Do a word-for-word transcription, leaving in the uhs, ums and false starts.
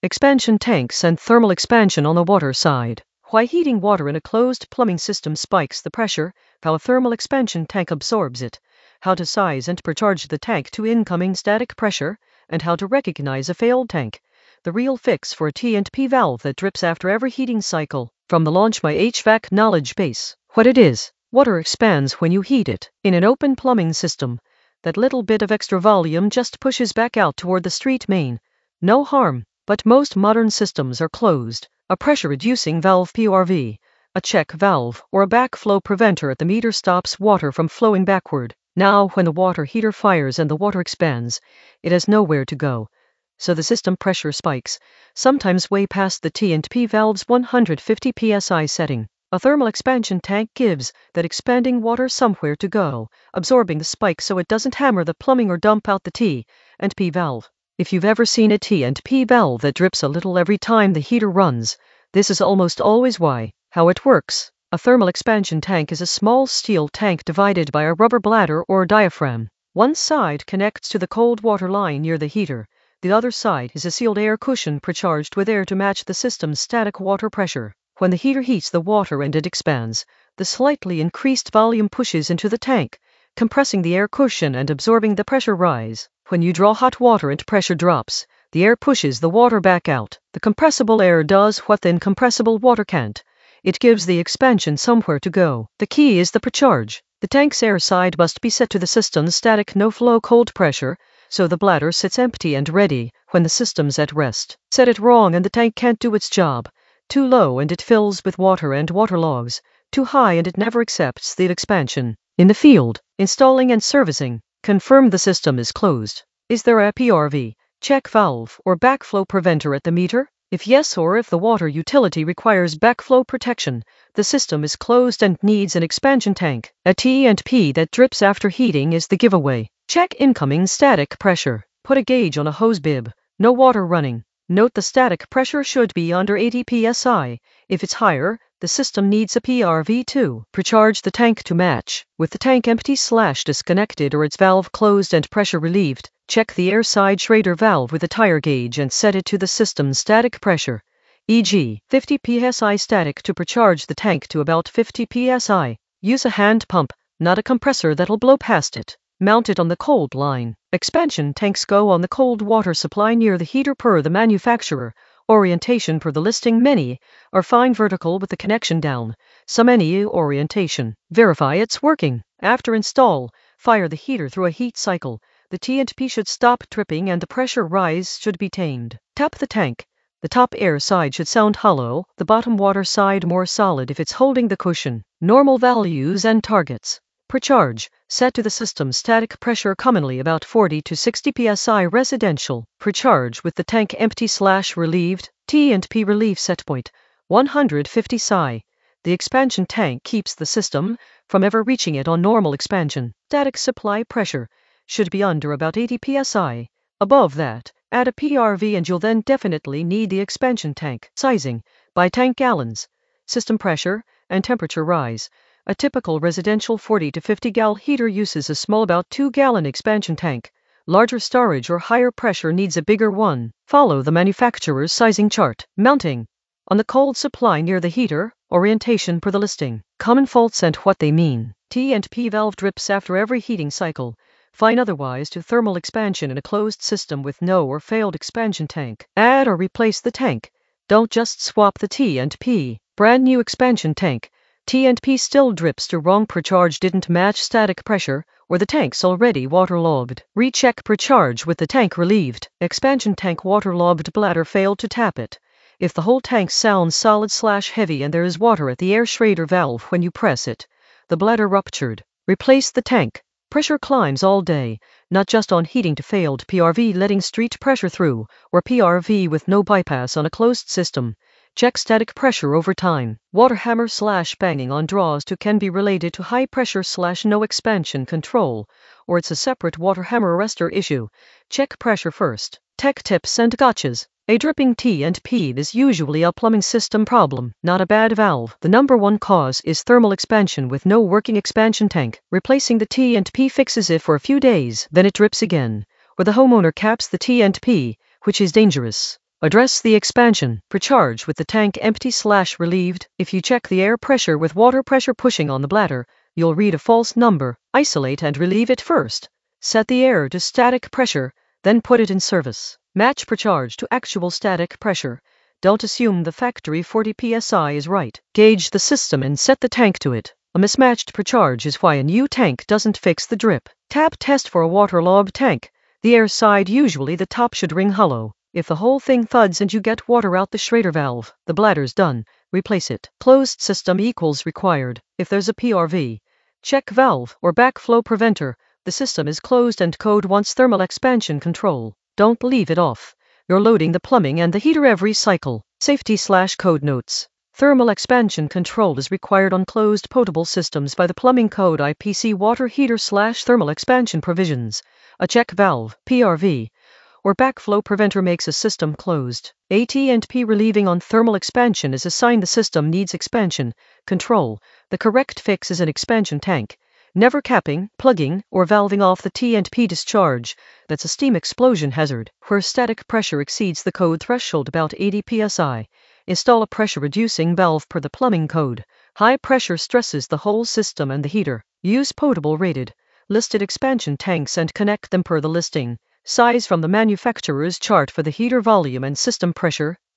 Expansion tanks and thermal expansion on the water side. Why heating water in a closed plumbing system spikes the pressure, how a thermal expansion tank absorbs it, how to size and precharge the tank to incoming static pressure, and how to recognize a failed tank. The real fix for a T and P valve that drips after every heating cycle. From the Launch My H V A C knowledge base. What it is. Water expands when you heat it. In an open plumbing system, that little bit of extra volume just pushes back out toward the street main. No harm, but most modern systems are closed. A pressure-reducing valve P R V, a check valve, or a backflow preventer at the meter stops water from flowing backward. Now, when the water heater fires and the water expands, it has nowhere to go. So the system pressure spikes, sometimes way past the T and P valve's one hundred fifty P S I setting. A thermal expansion tank gives that expanding water somewhere to go, absorbing the spike so it doesn't hammer the plumbing or dump out the T and P valve. If you've ever seen a T and P valve that drips a little every time the heater runs, this is almost always why. How it works. A thermal expansion tank is a small steel tank divided by a rubber bladder or diaphragm. One side connects to the cold water line near the heater. The other side is a sealed air cushion precharged with air to match the system's static water pressure. When the heater heats the water and it expands, the slightly increased volume pushes into the tank, compressing the air cushion and absorbing the pressure rise. When you draw hot water and pressure drops, the air pushes the water back out. The compressible air does what the incompressible water can't. It gives the expansion somewhere to go. The key is the precharge. The tank's air side must be set to the system's static no-flow cold pressure, so the bladder sits empty and ready when the system's at rest. Set it wrong and the tank can't do its job. Too low and it fills with water and waterlogs. Too high and it never accepts the expansion. In the field, installing and servicing, confirm the system is closed. Is there a P R V, check valve, or backflow preventer at the meter? If yes, or if the water utility requires backflow protection, the system is closed and needs an expansion tank. A T and P that drips after heating is the giveaway. Check incoming static pressure. Put a gauge on a hose bib. No water running. Note the static pressure should be under eighty P S I. If it's higher, the system needs a P R V too. Precharge the tank to match. With the tank empty slash disconnected or its valve closed and pressure relieved, check the air side Schrader valve with a tire gauge and set it to the system's static pressure, for example fifty P S I static to precharge the tank to about fifty P S I. Use a hand pump, not a compressor that'll blow past it. Mount it on the cold line. Expansion tanks go on the cold water supply near the heater per the manufacturer. Orientation per the listing. Many are fine vertical with the connection down. Some any orientation. Verify it's working. After install, fire the heater through a heat cycle. The T and P should stop dripping and the pressure rise should be tamed. Tap the tank. The top air side should sound hollow, the bottom water side more solid if it's holding the cushion. Normal values and targets. Precharge, set to the system's static pressure, commonly about forty to sixty P S I. Residential, precharge with the tank empty slash relieved, T and P relief setpoint, one hundred fifty P S I. The expansion tank keeps the system from ever reaching it on normal expansion. Static supply pressure should be under about eighty P S I. Above that, add a P R V and you'll then definitely need the expansion tank. Sizing, by tank gallons. System pressure and temperature rise. A typical residential forty to fifty gallon heater uses a small about two gallon expansion tank. Larger storage or higher pressure needs a bigger one. Follow the manufacturer's sizing chart. Mounting. On the cold supply near the heater, orientation per the listing. Common faults and what they mean. T and P valve drips after every heating cycle. Fine otherwise to thermal expansion in a closed system with no or failed expansion tank. Add or replace the tank. Don't just swap the T and P. Brand new expansion tank. T and P still drips to wrong. Precharge didn't match static pressure, or the tank's already waterlogged. Recheck precharge with the tank relieved. Expansion tank waterlogged bladder failed to tap it. If the whole tank sounds solid slash heavy and there is water at the air Schrader valve when you press it, the bladder ruptured. Replace the tank. Pressure climbs all day, not just on heating to failed P R V letting street pressure through, or P R V with no bypass on a closed system. Check static pressure over time. Water hammer slash banging on draws to can be related to high pressure slash no expansion control, or it's a separate water hammer arrestor issue. Check pressure first. Tech tips and gotchas. A dripping T and P is usually a plumbing system problem, not a bad valve. The number one cause is thermal expansion with no working expansion tank. Replacing the T and P fixes it for a few days, then it drips again, or the homeowner caps the T and P, which is dangerous. Address the expansion. Precharge with the tank empty slash relieved. If you check the air pressure with water pressure pushing on the bladder, you'll read a false number. Isolate and relieve it first. Set the air to static pressure, then put it in service. Match precharge to actual static pressure. Don't assume the factory forty P S I is right. Gauge the system and set the tank to it. A mismatched precharge is why a new tank doesn't fix the drip. Tap test for a waterlogged tank. The air side, usually the top, should ring hollow. If the whole thing thuds and you get water out the Schrader valve, the bladder's done. Replace it. Closed system equals required. If there's a P R V, check valve or backflow preventer. The system is closed and code wants thermal expansion control. Don't leave it off. You're loading the plumbing and the heater every cycle. Safety slash code notes. Thermal expansion control is required on closed potable systems by the plumbing code I P C water heater slash thermal expansion provisions. A check valve, P R V, or backflow preventer makes a system closed. A T and P relieving on thermal expansion is a sign the system needs expansion control. The correct fix is an expansion tank. Never capping, plugging, or valving off the T and P discharge. That's a steam explosion hazard, where static pressure exceeds the code threshold about eighty P S I. Install a pressure-reducing valve per the plumbing code. High pressure stresses the whole system and the heater. Use potable rated, listed expansion tanks and connect them per the listing. Size from the manufacturer's chart for the heater volume and system pressure.